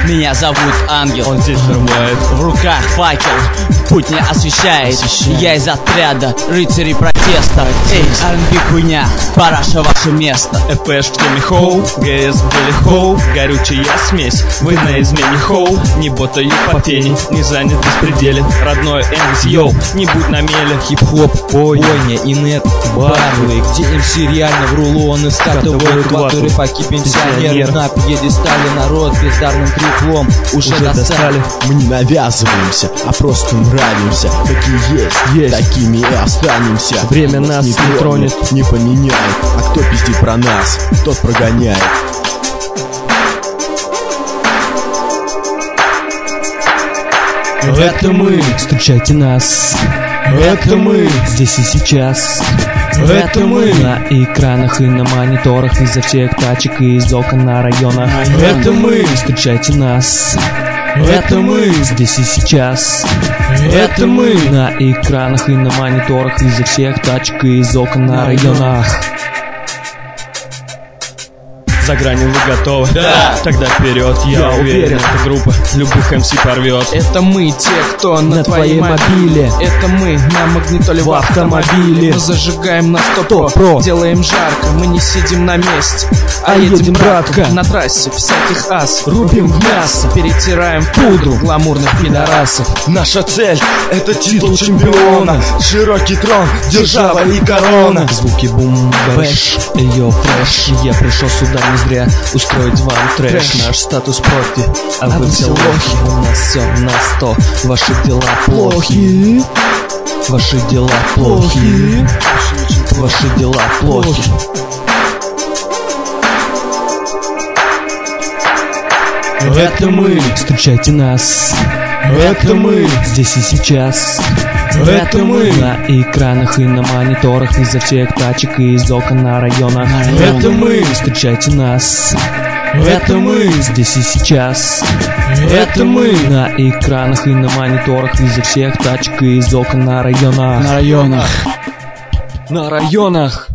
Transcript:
Меня зовут Ангел. Он здесь взрывает. В руках факел, путь не освещает. Я из отряда рыцарей протеста. Эй, R&B хуйня, параша ваше место. ЭПШ в теме хоу, ГС в деле хоу, горючая смесь. Вы на измене хоу, не ботаю по пене, не занят в беспределе. Родной МС, йоу, не будь на меле. Хип-хоп, бойня, инет, батлы, где МС реально в рулоны скатывают батлы. Поки пенсионеры на пьедестале, народ бездарным треплом уже достали. Мы не навязываемся, а просто нравимся. Такие есть, такими и останемся. Время нас не тронет, не поменяет. А кто пиздит про нас, тот прогоняет. Это мы, встречайте нас. Это мы, здесь и сейчас. Это мы, на экранах и на мониторах, изо всех тачек и из окон на районах. Это мы, встречайте нас. Это мы, здесь и сейчас. Это мы, на экранах и на мониторах, изо всех тачек и из окон на районах. За гранью вы готовы? Да. Тогда вперед, я уверен, эта группа любых МС порвет. Это мы, те, кто на твоей мобиле. Это мы, на магнитоле в автомобиле. Мы зажигаем на 100 делаем жарко. Мы не сидим на месте, а едем, братка, на трассе всяких ас. Рубим в мясо, перетираем пудру гламурных пидорасов. Наша цель — это титул чемпиона, широкий трон, держава и корона. Звуки бум-бэш, ее фреш. Я пришел сюда не зря устроить вам трэш. Наш статус профи, а вы все лохи. У нас все на 100, ваши дела плохи. Ваши дела плохи. Ваши дела плохи. Это мы, встречайте нас. Это мы, здесь и сейчас. Это мы, на экранах и на мониторах, изо всех тачек и из окон на районах. Это мы, встречайте нас. Это мы, здесь и сейчас. Это мы, на экранах и на мониторах, изо всех тачек и из окон на районах. На районах. На районах.